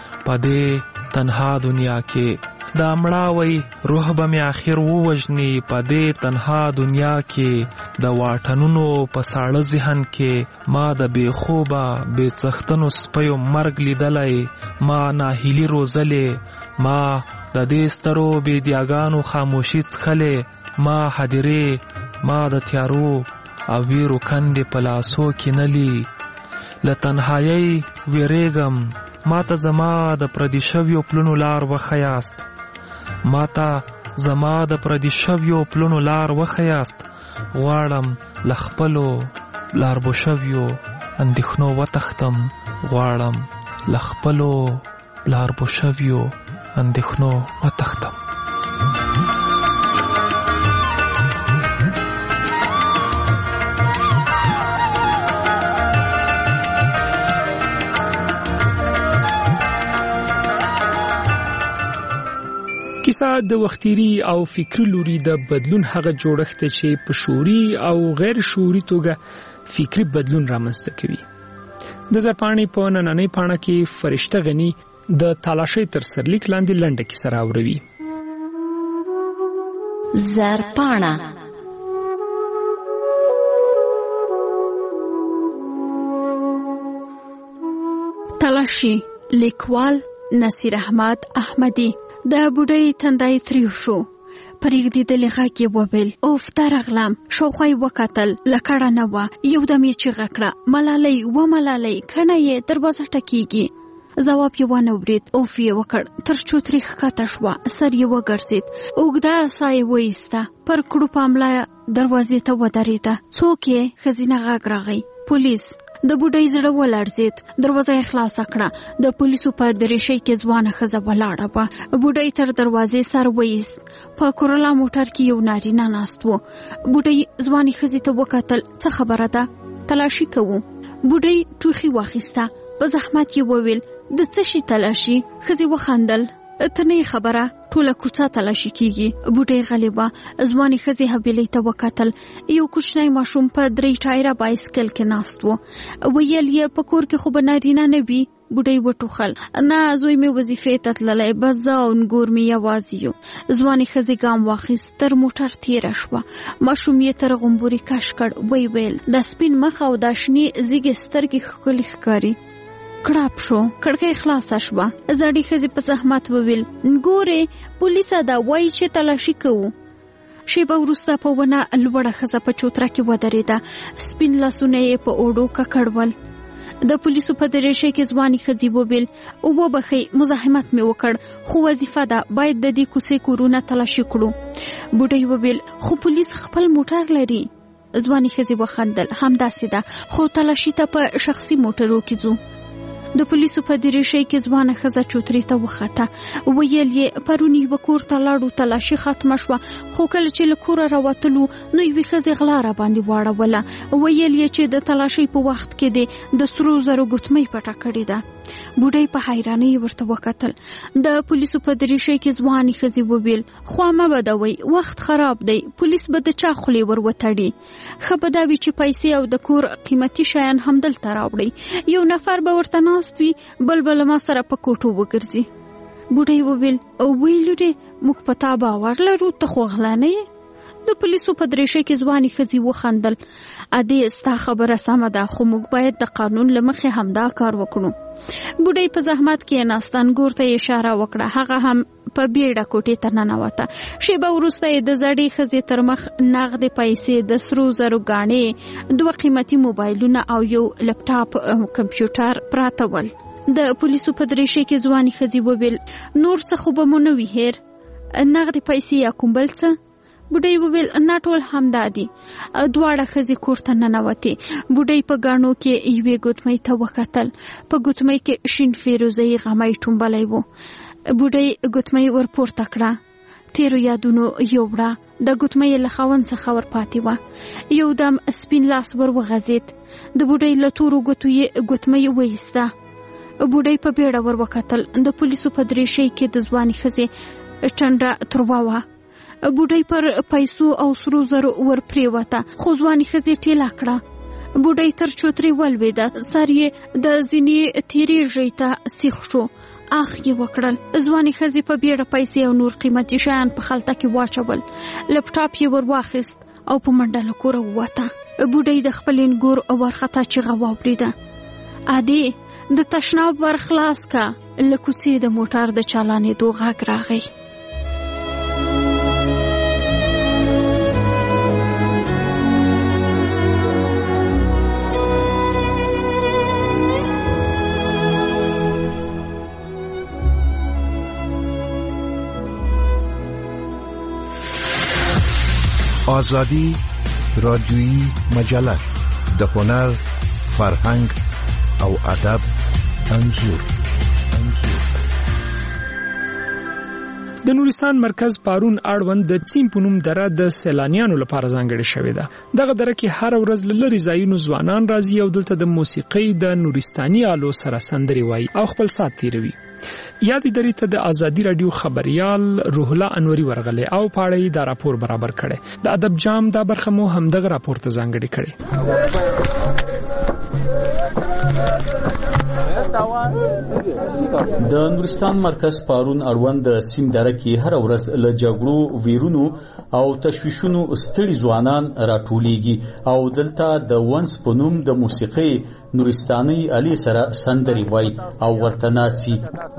پدې تنها دنیا کې دا مړاوي روح به می اخر ووجني پدې تنها دنیا کې د واټنونو په ساړه ذهن کې ما د بے خوبه بے څښتنو سپیو مرګ لیدلای ما ناهیلی روزلې ما د دې سترو بے دیاګانو خاموشي څخلې ما حاضرې ما د تیارو او ویرو کندې په لاسو کې نلی له تنهایۍ ویریږم ما ته زما د پردي شویو پلونو لار وښیاست ما ته زما د پردي شویو پلونو لار وښیاست غواړم له خپلو لاربو شویو اندېښنو وتښتم غواړم له خپلو لاربو شویو اندېښنو وتښتم. کیسه د وختيري او فکری لوري د بدلون هغه جوړښت چې په شعوري او غیر شعوري توګه فکری بدلون رامنځته کوي. د زرپاڼې په نننۍ پاڼه کې فرشته غني د تالاشۍ تر سرلیک لاندې لنډه کیسه راوړي. زرپاڼه تلاشي لیکوال نصیر احمد احمدی. د بوډۍ تندای تریو شو پرېږدېدلې غږ یې وویل اوف درغلم شاوخوا یې وکتل لکړه نه وه یودم یې چیغه کړه ملالۍ و ملالۍ کڼه یې دروازه ټکېږي. ځواب یې ونه اورېد اوف یې وکړ تر چوترې ښکته شوه سر یې وګرځېد اوږده ساه یې وایسته پر کړو پامله دروازې ته ودرېده. څوک یې ښځینه غږ راغی پولیس. د بوډۍ زړه ولړزېد دروازه یې خلاصه کړه د پولیسو په درېشۍ کې ځوانه ښځه ولاړه وه. بوډۍ تر دروازې سر وایست په کورولا موټر کې یو نارینه ناست و. بوډۍ ځوانې ښځې ته وکتل څه خبره ده تلاشي کوو. بوډۍ ټوخي واخیسته په زحمت یې وویل د څه شي تلاشي. ښځې وخندل ته نه خبره ټوله کوڅه تلاشي کیږي. بوډۍ غلې وه. ځوانې ښځې حویلۍ ته وکتل یو کوچنی ماشوم په 3 ټایره بایسکل کې ناست و. ویل یې په کور کې خو به نارینه نه وي. بوډۍ وټوخل نه زوی مې وظیفې ته تللی بس زه او نګور مې یوازې یو. ځوانې ښځې ګام واخیست تر موټر تېره شوه. ماشوم یې تر غومبوري کش کړ ویل د سپین مخ او د شنې زیږې سترګې ښکلې ښکاري. کړاپ شو کړکۍ خلاصه شوه. زړې ښځې په زحمت وویل نګورې پولیسه دا وایي چې تلاشي کوو. شیبه وروسته په ونه لوړه ښځه په چوتره کې ودرېده. سپین لاسونه یې په اوړو ککړول. د پولیسو په درېشۍ کې ځوانې ښځې وویل وبخئ مزاحمت مې وکړ خو وظیفه ده باید د دې کوڅې کورونه تلاشي کړو. بوډۍ وویل خو پولیس خپل موټر لري. ځوانې ښځې وخندل همداسې ده خو تلاشي ته په شخصي موټرو کې ځو. د پولیسو په درېشۍ کې ځوانه ښځه چوترې ته وخته. ویل یې پرون یوه کور ته لاړو تلاشي ختمه شوه خو کله چې له کوره راوتلو نو یوې ښځې غلا را باندې واړوله. ویل یې چې د تلاشۍ په وخت کې د سرو زرو ګوتمۍ پټه کړې ده. بوډۍ په حیرانۍ ورته وکتل. د پولیسو په دریشۍ کې ځوانې ښځې وویل خوا مه بدوئ، وخت خراب دی، پولیس به د چا خولې ور وتړي. ښه به دا وي چې پیسې او د کور قیمتي شیان همدلته راوړئ. یو نفر به ورته ناست وي، بل به له ما سره په کوټو وګرځي. بوډۍ وویل وی لورې، موږ په تا باور لرو، ته خو غلا نه یې. د پولیسو په دریشۍ کې ځوانې ښځې وخندل. ادې ستا خبره سمه ده، خو موږ باید د قانون له مخې همدا کار وکړو. بوډۍ په زحمت کېناست، انګور ته یې اشاره وکړه. هغه هم په بیړه کوټې ته ننوته. شیبه وروسته یې د زړې ښځې تر مخ نغدې پیسې، د سرو زرو ګاڼې، 2 قیمتي موبایلونه او یو لپټاپ کمپیوټر پراته ول. د پولیسو په دریشۍ کې ځوانې ښځې وویل نور څه خو به مو نه وي هیر، نغدې پیسې یا کوم بل څه؟ بوډۍ وویل نه، ټول همدا دي. دواړه ښځې کور ته ننوتې. بوډۍ په ګاڼو کې یوې ګوتمۍ ته وکتل. په ګوتمۍ کې شین فیروزه‌یي غمی ټومبلی و. بوډۍ ګوتمۍ ورپورته کړه. تیرو یادونو یوړه. د ګوتمۍ له خاوند څخه ورپاتې وه. یو دم سپین لاس ور وغځېد. د بوډۍ له تورو ګوتو یې ګوتمۍ وایسته. بوډۍ په بیړه ور وکتل. د پولیسو په دریشۍ کې د ځوانې ښځې ټنډه تروه وه. بوډۍ پر پیسو او سرو زرو ور پریوته، خو ځوانې ښځې ټیله کړه. بوډۍ تر چوترې ولوېده. سر یې د زینې تیرې ژۍ ته سیخ شو. اخ یې وکړل. ځوانې ښځې په بیړه پیسې او نور قیمتي شیان په خلطه کې واچول. لپټاپ یې ور واخیست او په منډه له کوره ووته. بوډۍ د خپل انګور ورخطا چیغه واورېده. ادې د تشناب ور خلاص کا. له کوڅې د موټر د چالانېدو غږ راغی. آزادی رادیویی مجله د هنر، فرهنګ او ادب انځور. د نورستان مرکز پارون اړوند د چیم پونوم دره د سیلانیانو لپاره ځانګړې شوې ده. دغه دره کې هر ورځ لری ځایونو ځوانان راځي او دلته د موسیقۍ د نورستاني آلو سره سندري وایي او خپل سات تیروي. یادې درې ته د آزادی رادیو خبريال روح الله انوري ورغله او پاړې دا راپور برابر کړي. د ادب جام دا برخه مو همدغه راپور ته ځانګړې کړي. د نورستان مرکز پارون اړوند د سیم دره کې هر ورځ له جګړو، ویرونو او تشویشونو ستړي ځوانان راټولېږي او دلته د ونس په نوم د موسیقۍ نورستاني علي سره سندري وایي او ورته ناڅي.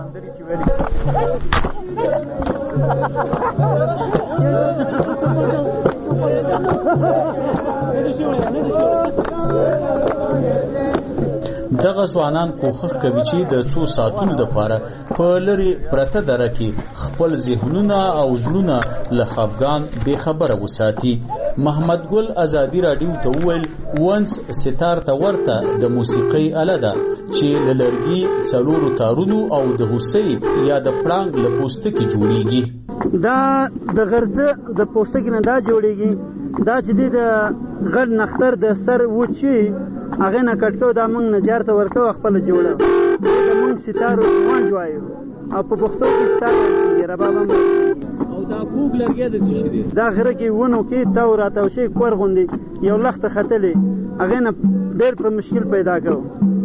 دغه ځوانان کوښښ کوي چې د 2 ساعتونو لپاره په لری پرته دره کې خپل ذهنونه او زړونه له خفګان بے خبره وساتي. محمد ګل آزادی رادیو ته وویل ونس ستار ته ورته د موسیقۍ آله ده چې له لرګي، څلورو تارونو او د هوسۍ یا د پړانګ له پوستکي جوړیږي. دا د غرزه د پوستکي نه دا جوړیږي. دا چې د غړ نختر د سر وچی هغه نه کټکو دا موږ نجار ته ورکو خپل جوړه. دا موږ ستارو وان جوایو او په پښتو کې ستارو ربابم او دا کوګ لرګي د څه شي دا غره کې ونه کې تورات او شي کور غوندي یو لخت خطلې هغه نه ډېر په مشکل پیدا کړو.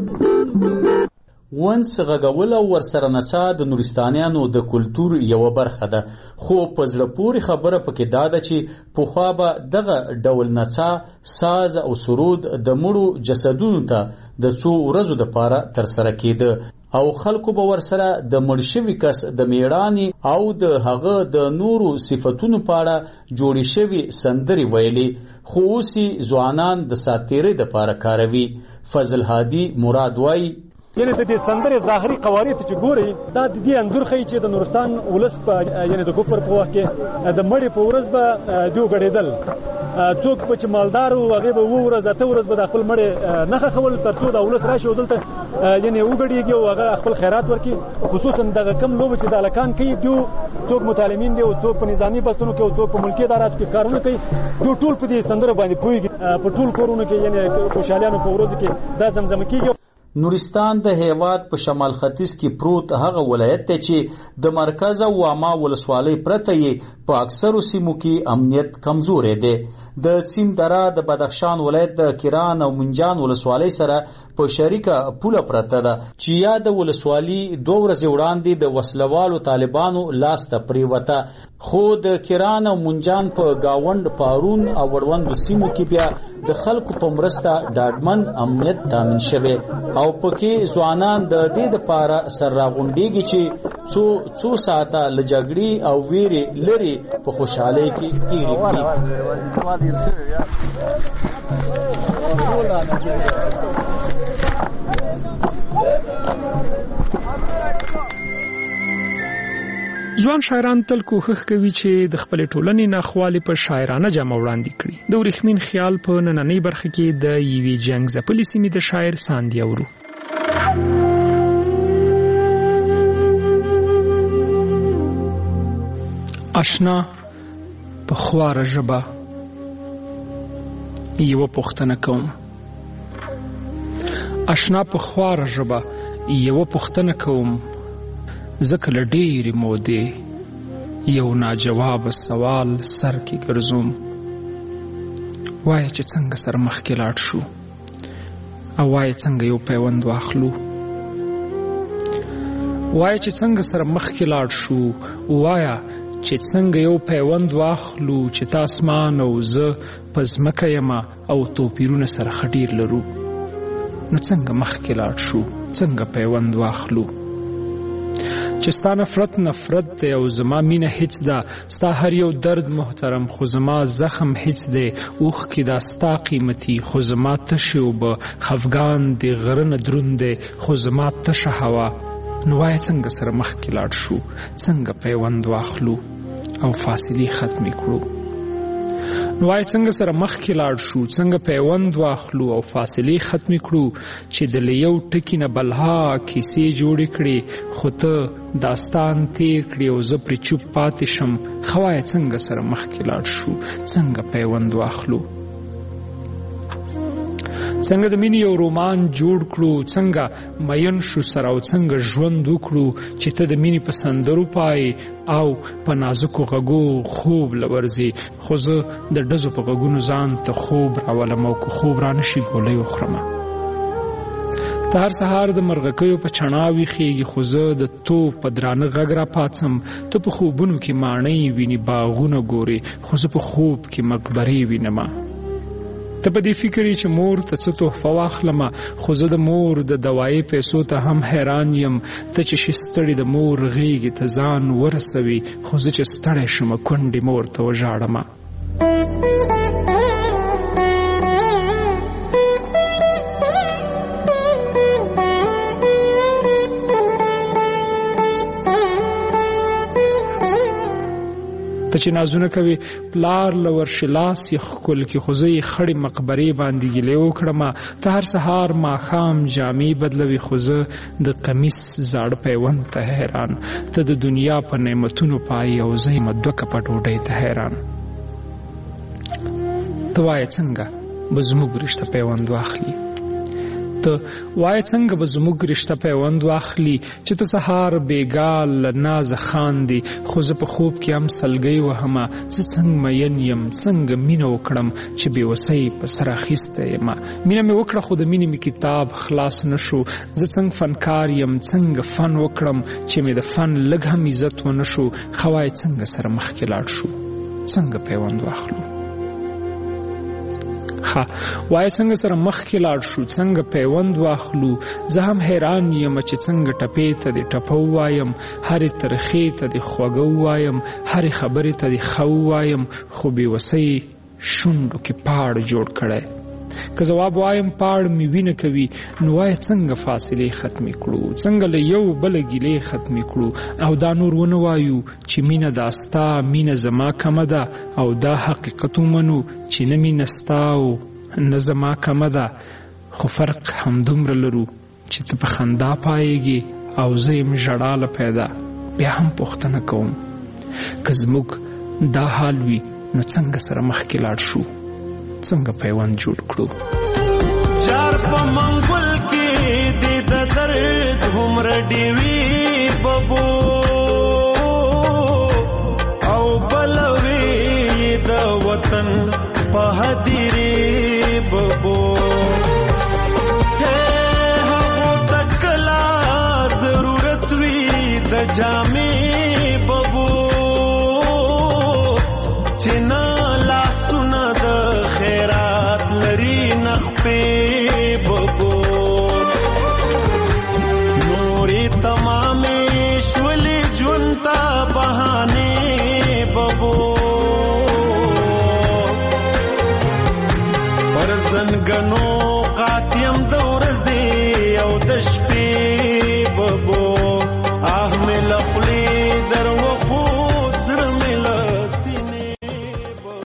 ونس غږول او ورسره نڅا د نورستانیانو د کلتور یو برخه ده، خو په زړه پورې خبره پکې دا ده چې پخوا به دغه ډول نڅا، ساز او سرود د مړو جسدونو ته د 2 ورځو لپاره ترسره کېده او خلکو به ورسره د مړ شوي کس د میړانې او د هغه د نورو صفتونو په اړه جوړې شوي سندرې ویلې، خو اوس ځوانان د ساتیرۍ لپاره کاروي. فضل هادي مراد وایي یعنی د دې سندرې ظاهري قوارې ته چې ګوري دا د دې انګور خي چې د نورستان ولس په یعنی د کفر په وخت کې د مړي په ورځ به دیو غړېدل. څوک په چې مالدار او هغه به ورځ اته ورځ به خپل مړي نه خول ترڅو د ولس راشي ودلته یعنی وګړيږي او هغه خپل خیرات ورکي. خصوصا دغه کم لوب چې د الکان کوي دیو څوک متعلمین دی او څوک په نظامی بستونو کې او څوک په ملکی اداراتو کې کارونه کوي. دوی ټول په دې سندره باندې پويږي. په ټول کورونو کې یعنی خوشالانو په ورځ کې دا زمزمه کیږي. نورستان د هیواد په شمال ختیځ کې پروت هغه ولایت دی چې د مرکز او واما ولسوالۍ پرته یې په اکثرو سیمو کې امنیت کمزورې دی. د سیم دره د بدخشان ولایت د کران او منجان ولسوالۍ سره په شریکه پوله پرته ده چې یا د ولسوالۍ 2 ورځې وړاندې د وسلوالو طالبانو لاس ته پریوته، خو د کران او منجان په گاوند پارون او وړوند سیمو کې بیا د خلکو په مرسته ډاډمن امنیت تامین شوی او پکې ځوانان د دې لپاره سر راغونډيږي چې څو ساعته له جګړې او ویرې لري په خوشحالۍ کې تیری کړي. ځوان شاعران تل کوښښ کوي چې د خپل ټولنې ناخوالې په شاعرانه جامه وړاندې کړي. د ورېښمین خیال په نننۍ برخه کې د یوې جنګ ځپلې سیمې د شاعر ساندې اورو. آشنا په خواره ژبه یوه پوښتنه کوم. آشنا په خواره ژبه یوه پوښتنه کوم، ځکه له ډېرې مودې یو ناجوابه سوال سر کې ګرځوم. وایه چې څنګه سره مخکې لاړ شو، او وایه څنګه یو پیوند واخلو. وایه چې څنګه سره مخکې لاړ شو، وایه چې څنګه یو پیوند واخلو چې تا اسمان او زه په ځمکه یمه او توپیرونه سره ښه ډېر لرو. نو څنګه مخکې لاړ شو، څنګه پیوند واخلو چې ستا نفرت دی او زما مینه هیڅ ده. ستا هر یو درد محترم خو زما زخم هیڅ دی. اوښکې دا ستا قیمتي خو زما تشې اوبه. خفګان د غره نه دروند دی خو زما تشه هوا. نو وایه څنګه سره مخکې لاړ شو، څنګه پیوند واخلو او فاصلې ختمې کړو. نو وایه څنګه سره مخکې لاړ شو، څنګه پیوند واخلو او فاصلې ختمې کړو چې د له یو ټکي نه بلها کیسې جوړې کړې، خو ته داستان تیر کړې او زه پرې چوپ پاتې شم. ښه وایه څنګه سره مخکې لاړ شو، څنګه پیوند واخلو. څنګه د مینې یو رومان جوړ کړو، څنګه مین شو سره او څنګه ژوند وکړو چې ته د مینې په سندرو پای او په نازکو غږو خوب لورځي. خو زه د ډزو په غږونو ځان ته خوب راولم او که خوب را نشي ګولۍ وخورمه. ته هر سهار د مرغکیو په چڼا ویښېږي، خو زه د توپ په درانه غږ را پاڅم. ته په خوبونو کې ماڼۍ ویني، باغونه ګورې، خو زه په خوب کې مقبرې وینمه. ته په دې فکر چې مور ته څه تحفه واخلمه، خو زه د مور د دوایي پیسو ته هم حیران یم. ته چې شي ستړې د مور غېږې ته ځان ورسوي، خو زه چې ستړی شمه کونډې مور ته وژاړمه. ته چې نازونه کوي پلار له ورشي لاس یې ښکل کې، خو زه یې خړې مقبرې باندې ګیلې وکړمه. ته هر سهار ماښام جامې بدلوي، خو زه د قمیص زاړه پیوند ته حیران. ته د دنیا په نعمتونو پایې او زه یم 2 کپه ډوډۍ ته حیران. ته وایه څنګه به زموږ رشته پیوند واخلي، ته وایه څنګه به زموږ رشته پیوند واخلي چې ته سهار بیګال له نازه خاندې، خو زه په خوب کې هم سلګۍ وهمه. زه څنګه مین یم، څنګه مینه وکړم چې بېوسۍ په سر اخیستی یمه. مینه مې وکړه خو د مینې مې کتاب خلاص نه شو. زه څنګه فنکار یم، څنګه فن وکړم چې مې د فن لږ هم عزت ونه شو. ښه وایه څنګه سره مخکې لاړ شو، څنګه پیوند واخلو. وایه څنګه سره مخکې لاړ شو، څنګه پیوند واخلو. زه هم حیران یم چې څنګه ټپې ته دې ټپه ووایم، هرې ترخې ته دې خوږه ووایم، هرې خبرې ته دې ښه ووایم، خو بېوسۍ شونډو کې پاړ جوړ کړی. که ځواب وایم پاړ مې وینه کوي، نو وایه څنګه فاصلې ختمې کړو، څنګه له یو بله ګیلې ختمې کړو. او دا نور ونه وایو چې مینه دا ستا، مینه زما کمه ده، او دا حقیقت ومنو چې نه مینه ستا او نه زما کمه ده، خو فرق همدومره لرو چې ته په خندا پایېږي او زه یم ژړا له پیدا. بیا هم پوښتنه کوم، که زموږ دا حال وي نو څنګه سره مخکې لاړ شو، څنګه پیوند جوړ کړو. جار په منګل کې د درد همر ډیوي ببو او بلوي د وطن په هديري ببو هغه تکلا ضرورت وي د جامې ببو چې نه لاسونه د خیرات لري نخپې ببو نوري تمامې شولې جونتا بهانه ببو پرزنګنو قاتیم د ورځې او د شپې